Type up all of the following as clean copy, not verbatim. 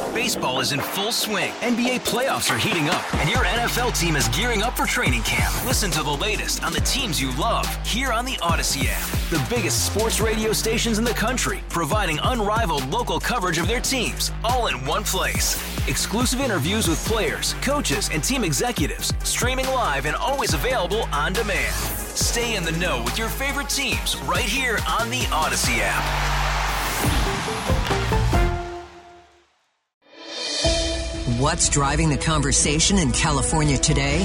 Baseball is in full swing. NBA playoffs are heating up, and your NFL team is gearing up for training camp. Listen to the latest on the teams you love here on the Odyssey app. The biggest sports radio stations in the country, providing unrivaled local coverage of their teams, all in one place. Exclusive interviews with players, coaches, and team executives, streaming live and always available on demand. Stay in the know with your favorite teams right here on the Odyssey app. What's driving the conversation in California today?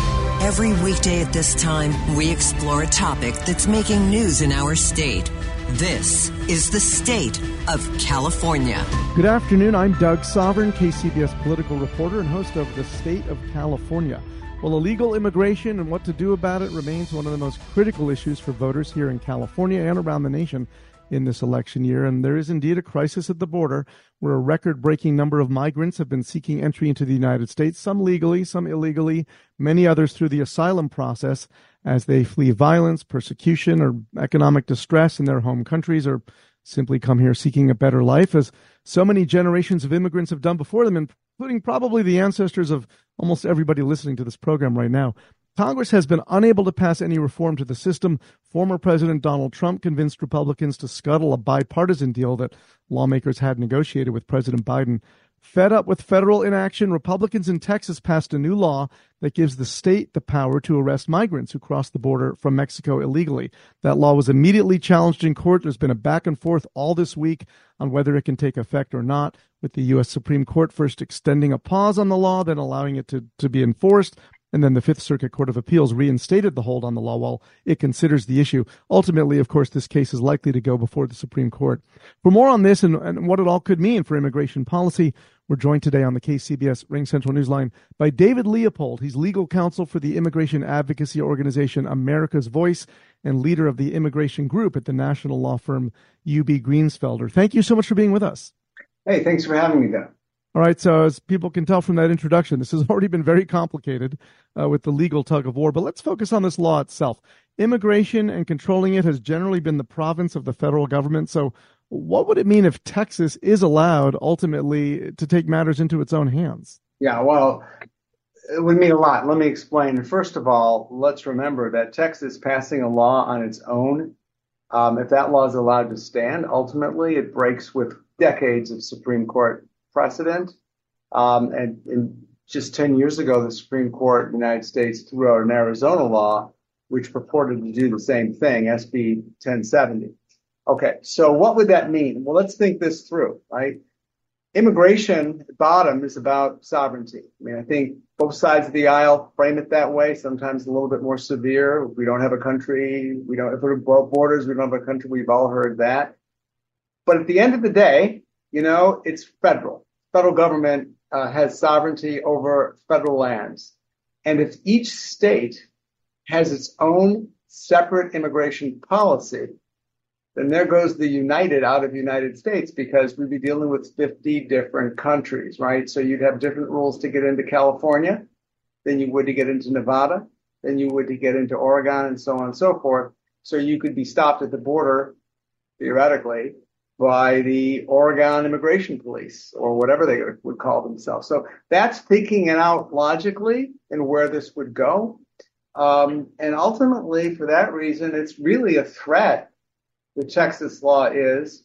Every weekday at this time, we explore a topic that's making news in our state. This is the State of California. Good afternoon. I'm Doug Sovereign, KCBS political reporter and host of the State of California. Well, illegal immigration and what to do about it remains one of the most critical issues for voters here in California and around the nation in this election year. And there is indeed a crisis at the border where a record-breaking number of migrants have been seeking entry into the United States, some legally, some illegally, many others through the asylum process as they flee violence, persecution, or economic distress in their home countries, or simply come here seeking a better life, as so many generations of immigrants have done before them, including probably the ancestors of almost everybody listening to this program right now. Congress has been unable to pass any reform to the system. Former President Donald Trump convinced Republicans to scuttle a bipartisan deal that lawmakers had negotiated with President Biden. Fed up with federal inaction, Republicans in Texas passed a new law that gives the state the power to arrest migrants who cross the border from Mexico illegally. That law was immediately challenged in court. There's been a back and forth all this week on whether it can take effect or not, with the U.S. Supreme Court first extending a pause on the law, then allowing it to be enforced. And then the Fifth Circuit Court of Appeals reinstated the hold on the law while it considers the issue. Ultimately, of course, this case is likely to go before the Supreme Court. For more on this and what it all could mean for immigration policy, we're joined today on the KCBS Ring Central Newsline by David Leopold. He's legal counsel for the immigration advocacy organization America's Voice and leader of the immigration group at the national law firm UB Greensfelder. Thank you so much for being with us. Hey, thanks for having me, Doug. All right, so as people can tell from that introduction, this has already been very complicated with the legal tug of war, but let's focus on this law itself. Immigration and controlling it has generally been the province of the federal government, so what would it mean if Texas is allowed ultimately to take matters into its own hands? Yeah, well, it would mean a lot. Let me explain. First of all, let's remember that Texas passing a law on its own, if that law is allowed to stand, ultimately it breaks with decades of Supreme Court precedent. And just 10 years ago, the Supreme Court of the United States threw out an Arizona law which purported to do the same thing, SB 1070. Okay, so what would that mean? Well, let's think this through, right? Immigration at bottom is about sovereignty. I mean, I think both sides of the aisle frame it that way, sometimes a little bit more severe. We don't have a country, if we're borders, we don't have a country, we've all heard that. But at the end of the day, it's federal. Federal government has sovereignty over federal lands. And if each state has its own separate immigration policy, then there goes the United out of United States, because we'd be dealing with 50 different countries, right? So you'd have different rules to get into California than you would to get into Nevada, than you would to get into Oregon, and so on and so forth. So you could be stopped at the border, theoretically, by the Oregon Immigration Police or whatever they would call themselves. So that's thinking it out logically and where this would go. And ultimately, for that reason, it's really a threat, the Texas law is,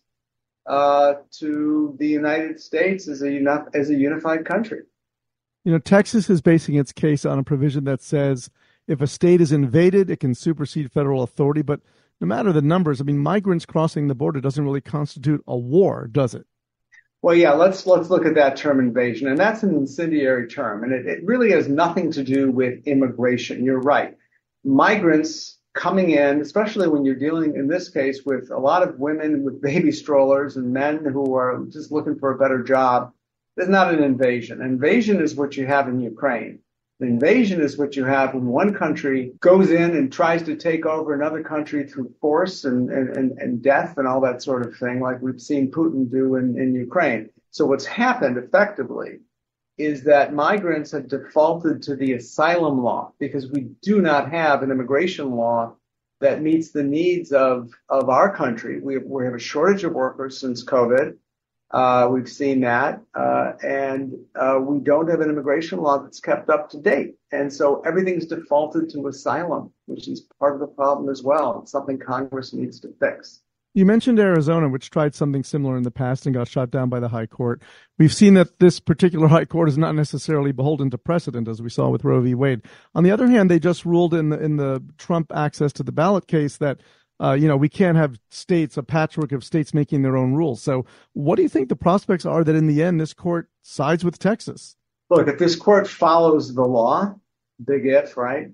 to the United States as a unified country. Texas is basing its case on a provision that says if a state is invaded, it can supersede federal authority. But no matter the numbers, migrants crossing the border doesn't really constitute a war, does it? Well, yeah, let's look at that term invasion. And that's an incendiary term. And it really has nothing to do with immigration. You're right. Migrants coming in, especially when you're dealing, in this case, with a lot of women with baby strollers and men who are just looking for a better job, is not an invasion. Invasion is what you have in Ukraine. The invasion is what you have when one country goes in and tries to take over another country through force and death and all that sort of thing, like we've seen Putin do in Ukraine. So what's happened effectively is that migrants have defaulted to the asylum law, because we do not have an immigration law that meets the needs of our country. We have a shortage of workers since COVID. We've seen that. And we don't have an immigration law that's kept up to date. And so everything's defaulted to asylum, which is part of the problem as well. It's something Congress needs to fix. You mentioned Arizona, which tried something similar in the past and got shot down by the high court. We've seen that this particular high court is not necessarily beholden to precedent, as we saw with Roe v. Wade. On the other hand, they just ruled in the Trump access to the ballot case that, we can't have states, a patchwork of states making their own rules. So what do you think the prospects are that in the end, this court sides with Texas? Look, if this court follows the law, big if, right?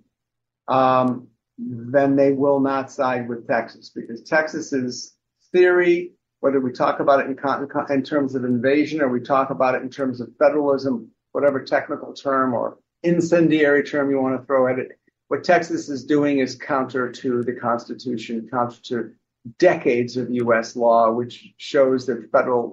Then they will not side with Texas, because Texas's theory, whether we talk about it in terms of invasion or we talk about it in terms of federalism, whatever technical term or incendiary term you want to throw at it, what Texas is doing is counter to the Constitution, counter to decades of U.S. law, which shows that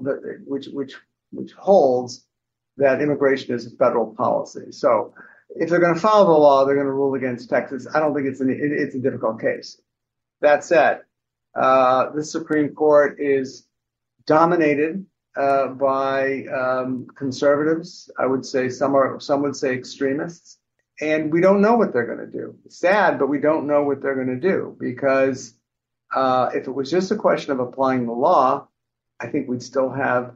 which holds that immigration is a federal policy. So if they're going to follow the law, they're going to rule against Texas. I don't think it's a difficult case. That said, the Supreme Court is dominated by conservatives. I would say some would say extremists, and we don't know what they're going to do. It's sad, but we don't know what they're going to do, because if it was just a question of applying the law, I think we'd still have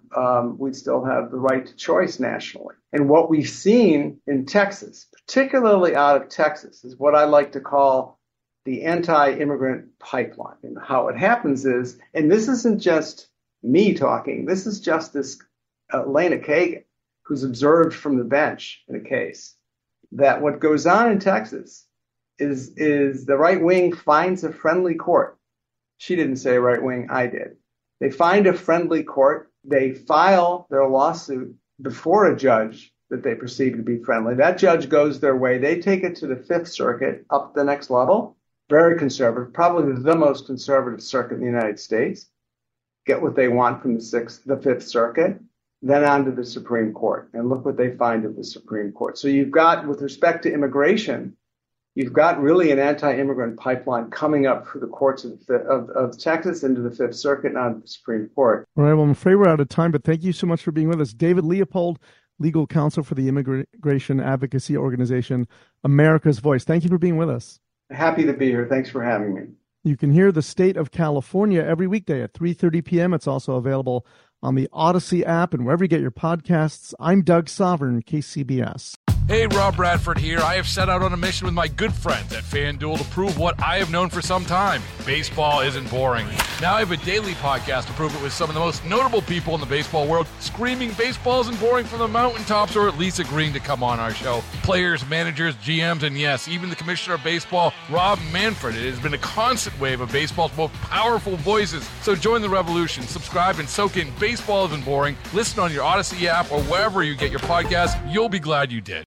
the right to choice nationally. And what we've seen in Texas, particularly out of Texas, is what I like to call the anti-immigrant pipeline. And how it happens is, and this isn't just me talking, this is Justice Elena Kagan, who's observed from the bench in a case, that what goes on in Texas is the right wing finds a friendly court. She didn't say right wing, I did. They find a friendly court. They file their lawsuit before a judge that they perceive to be friendly. That judge goes their way. They take it to the Fifth Circuit, up the next level. Very conservative, probably the most conservative circuit in the United States. Get what they want from the Fifth Circuit, then on to the Supreme Court. And look what they find at the Supreme Court. So you've got, with respect to immigration, you've got really an anti-immigrant pipeline coming up through the courts of Texas into the Fifth Circuit and on to the Supreme Court. All right, well, I'm afraid we're out of time, but thank you so much for being with us. David Leopold, legal counsel for the immigration advocacy organization, America's Voice. Thank you for being with us. Happy to be here. Thanks for having me. You can hear The State of California every weekday at 3:30 p.m. It's also available on the Odyssey app and wherever you get your podcasts. I'm Doug Sovern, KCBS. Hey, Rob Bradford here. I have set out on a mission with my good friends at FanDuel to prove what I have known for some time. Baseball isn't boring. Now I have a daily podcast to prove it with some of the most notable people in the baseball world, screaming baseball isn't boring from the mountaintops, or at least agreeing to come on our show. Players, managers, GMs, and yes, even the commissioner of baseball, Rob Manfred. It has been a constant wave of baseball's most powerful voices. So join the revolution. Subscribe and soak in Baseball Isn't Boring. Listen on your Odyssey app or wherever you get your podcasts. You'll be glad you did.